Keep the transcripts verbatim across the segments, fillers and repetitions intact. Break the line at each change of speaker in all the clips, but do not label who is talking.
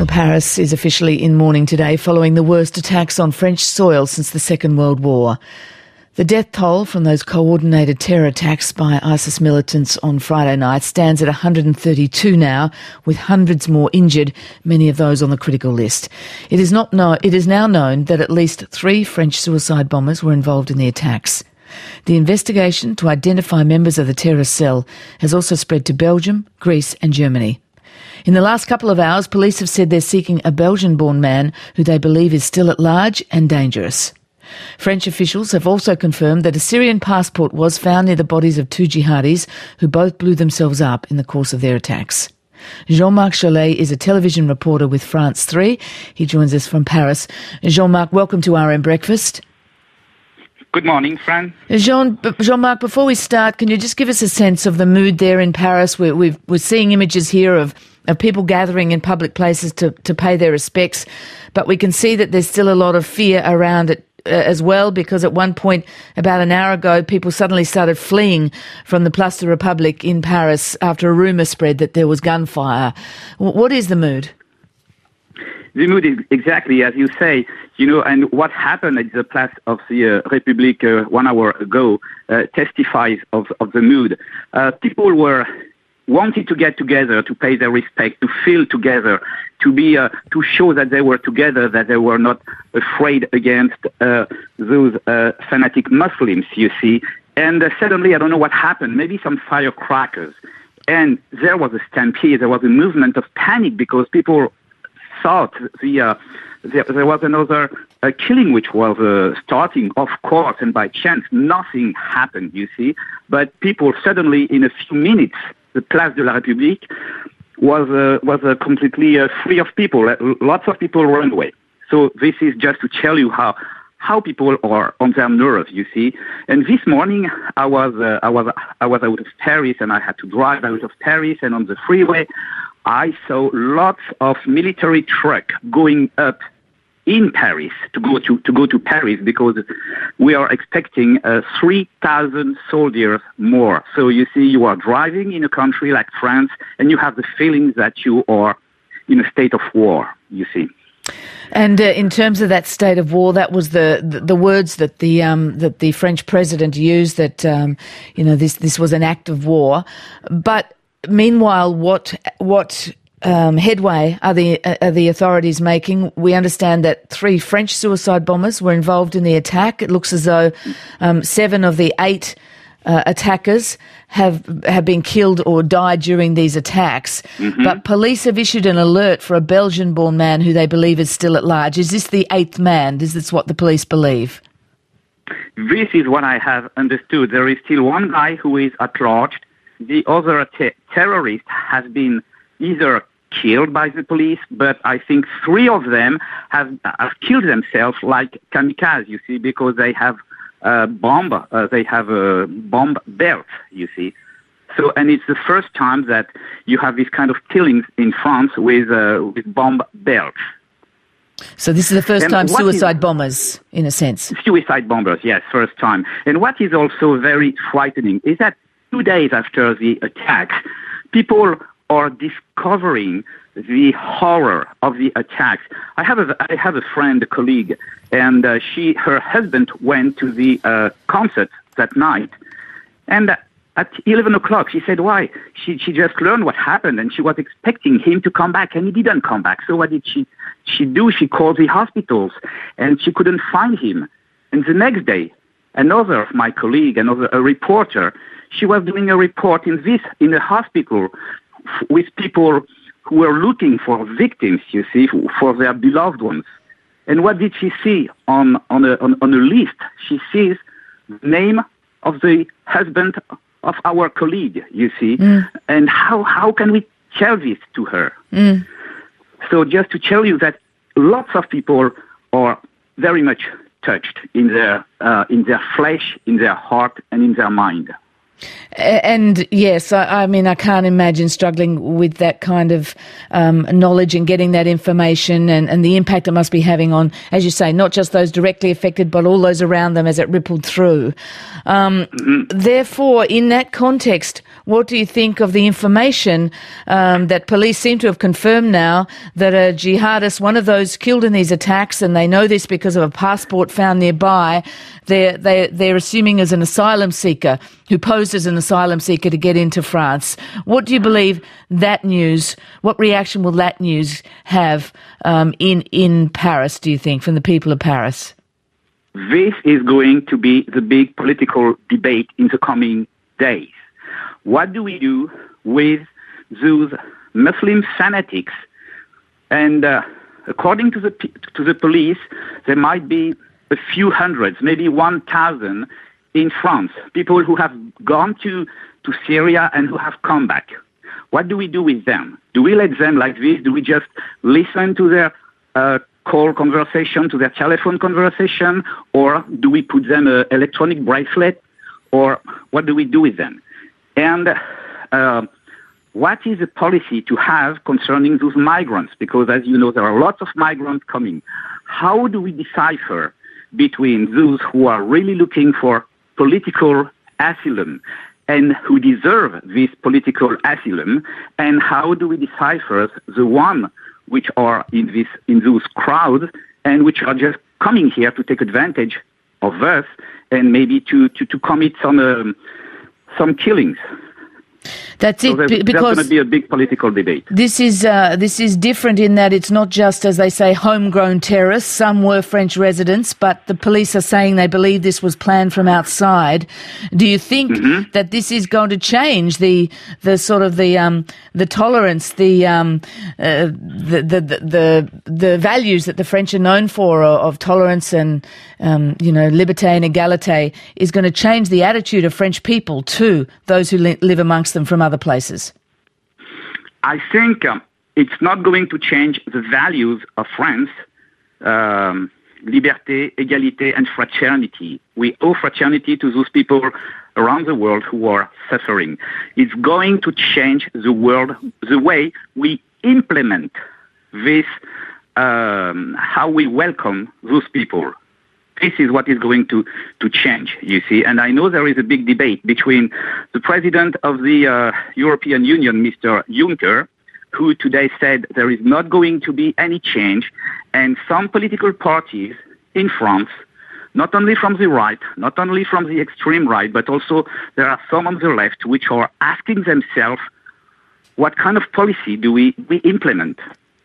Well, Paris is officially in mourning today following the worst attacks on French soil since the Second World War. The death toll from those coordinated terror attacks by ISIS militants on Friday night stands at one hundred thirty-two now, with hundreds more injured, many of those on the critical list. It is not know- it is now known that at least three French suicide bombers were involved in the attacks. The investigation to identify members of the terrorist cell has also spread to Belgium, Greece and Germany. In the last couple of hours, police have said they're seeking a Belgian-born man who they believe is still at large and dangerous. French officials have also confirmed that a Syrian passport was found near the bodies of two jihadis who both blew themselves up in the course of their attacks. Jean-Marc Chollet is a television reporter with France three. He joins us from Paris. Jean-Marc, welcome to R M Breakfast.
Good morning, Fran.
Jean, Jean-Marc, before we start, can you just give us a sense of the mood there in Paris? We're, we've, we're seeing images here of, of people gathering in public places to, to pay their respects, but we can see that there's still a lot of fear around it uh, as well, because at one point, about an hour ago, people suddenly started fleeing from the Place de République in Paris after a rumour spread that there was gunfire. What is the mood?
The mood is exactly as you say, you know, and what happened at the Place of the uh, République uh, one hour ago uh, testifies of, of the mood. Uh, people were wanting to get together, to pay their respect, to feel together, to be, uh, to show that they were together, that they were not afraid against uh, those uh, fanatic Muslims, you see. And uh, suddenly, I don't know what happened, maybe some firecrackers. And there was a stampede, there was a movement of panic because people thought the uh, there, there was another uh, killing which was uh, starting, of course, and by chance nothing happened, you see. But people suddenly, in a few minutes, the Place de la République was uh, was uh, completely uh, free of people. Uh, lots of people ran away. So this is just to tell you how how people are on their nerves, you see. And this morning, I was uh, I was I was out of Paris, and I had to drive out of Paris, and on the freeway, I saw lots of military trucks going up in Paris to go to, to go to Paris because we are expecting uh, three thousand soldiers more. So you see, you are driving in a country like France and you have the feeling that you are in a state of war, you see.
And uh, in terms of that state of war, that was the, the, the words that the um, that the French president used, that um, you know this this was an act of war. But meanwhile, what what um, headway are the are the authorities making? We understand that three French suicide bombers were involved in the attack. It looks as though um, seven of the eight uh, attackers have have been killed or died during these attacks. Mm-hmm. But police have issued an alert for a Belgian-born man who they believe is still at large. Is this the eighth man? Is this what the police believe?
This is what I have understood. There is still one guy who is at large. The other te- terrorist has been either killed by the police, but I think three of them have, have killed themselves like kamikaze, you see, because they have a bomb, uh, they have a bomb belt, you see. So, and it's the first time that you have this kind of killings in France with uh, with bomb belts.
So this is the first
and
time suicide
is,
bombers, in a sense.
Suicide bombers, yes, first time. And what is also very frightening is that two days after the attack, people are discovering the horror of the attacks. I have a, I have a friend, a colleague, and uh, she, her husband went to the uh, concert that night. And at eleven o'clock, she said, why? She she just learned what happened, and she was expecting him to come back, and he didn't come back. So what did she, she do? She called the hospitals, and she couldn't find him. And the next day, another of my colleague, another a reporter, she was doing a report in this in a hospital f- with people who were looking for victims, you see, for their beloved ones. And what did she see on on a on, on a list? She sees the name of the husband of our colleague, you see. Mm. And how how can we tell this to her? Mm. So just to tell you that lots of people are very much touched in their uh, in their flesh, in their heart, and in their mind.
And yes, I, I mean, I can't imagine struggling with that kind of um, knowledge and getting that information and, and the impact it must be having on, as you say, not just those directly affected, but all those around them as it rippled through. Um, mm-hmm. Therefore, in that context, what do you think of the information um, that police seem to have confirmed now that a jihadist, one of those killed in these attacks, and they know this because of a passport found nearby, they're, they're, they're assuming as an asylum seeker who posed as an asylum seeker to get into France. What do you believe that news, what reaction will that news have um, in, in Paris, do you think, from the people of Paris?
This is going to be the big political debate in the coming days. What do we do with those Muslim fanatics? And uh, according to the to the police, there might be a few hundreds, maybe one thousand in France, people who have gone to, to Syria and who have come back. What do we do with them? Do we let them like this? Do we just listen to their uh, call conversation, to their telephone conversation, or do we put them an electronic bracelet, or what do we do with them? And uh, what is the policy to have concerning those migrants? Because, as you know, there are lots of migrants coming. How do we decipher between those who are really looking for political asylum and who deserve this political asylum, and how do we decipher the one which are in this in those crowds and which are just coming here to take advantage of us and maybe to, to, to commit some um, some killings?
That's
so
it,
there's,
because
there's going to be a big political debate.
This is uh, this is different in that it's not just, as they say, homegrown terrorists. Some were French residents, but the police are saying they believe this was planned from outside. Do you think mm-hmm. that this is going to change the the sort of the um, the tolerance, the, um, uh, the the the the values that the French are known for of, of tolerance and um, you know liberté and égalité is going to change the attitude of French people to those who li- live amongst them from other places?
I think um, it's not going to change the values of France, um, liberté, égalité, and fraternity. We owe fraternity to those people around the world who are suffering. It's going to change the world, the way we implement this, um, how we welcome those people. This is what is going to, to change, you see. And I know there is a big debate between the president of the uh, European Union, Mister Juncker, who today said there is not going to be any change, and some political parties in France, not only from the right, not only from the extreme right, but also there are some on the left which are asking themselves, what kind of policy do we, we implement?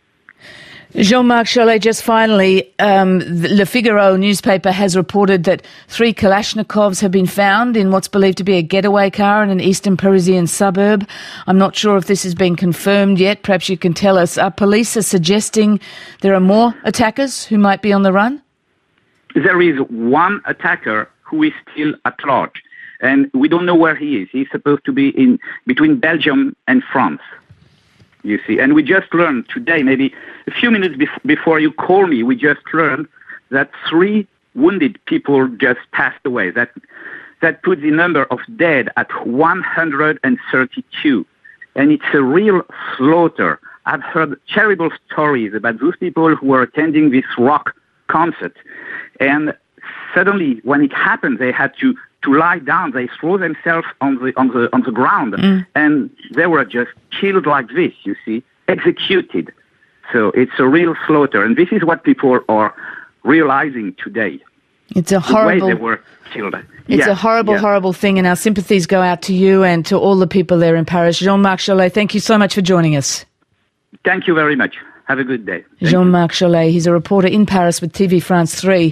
Jean-Marc Chollet, just finally, um, Le Figaro newspaper has reported that three Kalashnikovs have been found in what's believed to be a getaway car in an eastern Parisian suburb. I'm not sure if this has been confirmed yet. Perhaps you can tell us. Our police are suggesting there are more attackers who might be on the run?
There is one attacker who is still at large, and we don't know where he is. He's supposed to be in between Belgium and France. You see, and we just learned today, maybe a few minutes bef- before you call me, we just learned that three wounded people just passed away. That that puts the number of dead at one hundred thirty-two. And it's a real slaughter. I've heard terrible stories about those people who were attending this rock concert. And suddenly, when it happened, they had to to lie down. They throw themselves on the on the on the ground, mm. and they were just killed like this. You see, executed. So it's a real slaughter, and this is what people are realizing today.
It's a horrible.
The way they were killed.
It's
yeah,
a horrible,
yeah.
horrible thing, and our sympathies go out to you and to all the people there in Paris. Jean-Marc Chollet, thank you so much for joining us.
Thank you very much. Have a good day. Thank
Jean-Marc Chollet, he's a reporter in Paris with T V France three.